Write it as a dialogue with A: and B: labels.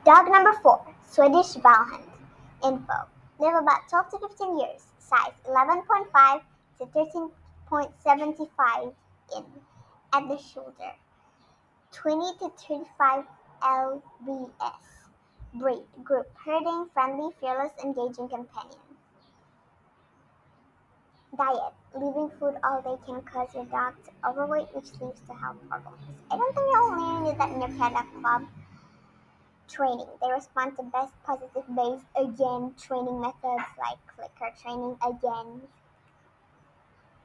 A: Dog number 4, Swedish Valhand. Info. Live about 12 to 15 years. Size 11.5 to 13.75 in at the shoulder. 20 to 35 lbs. Breed. Group. Herding, friendly, fearless, engaging companion. Diet. Leaving food all day can cause your dog to overweight, which leads to health problems. I don't think you only need that in your pet club. Training. They respond to best positive based again training methods like clicker training again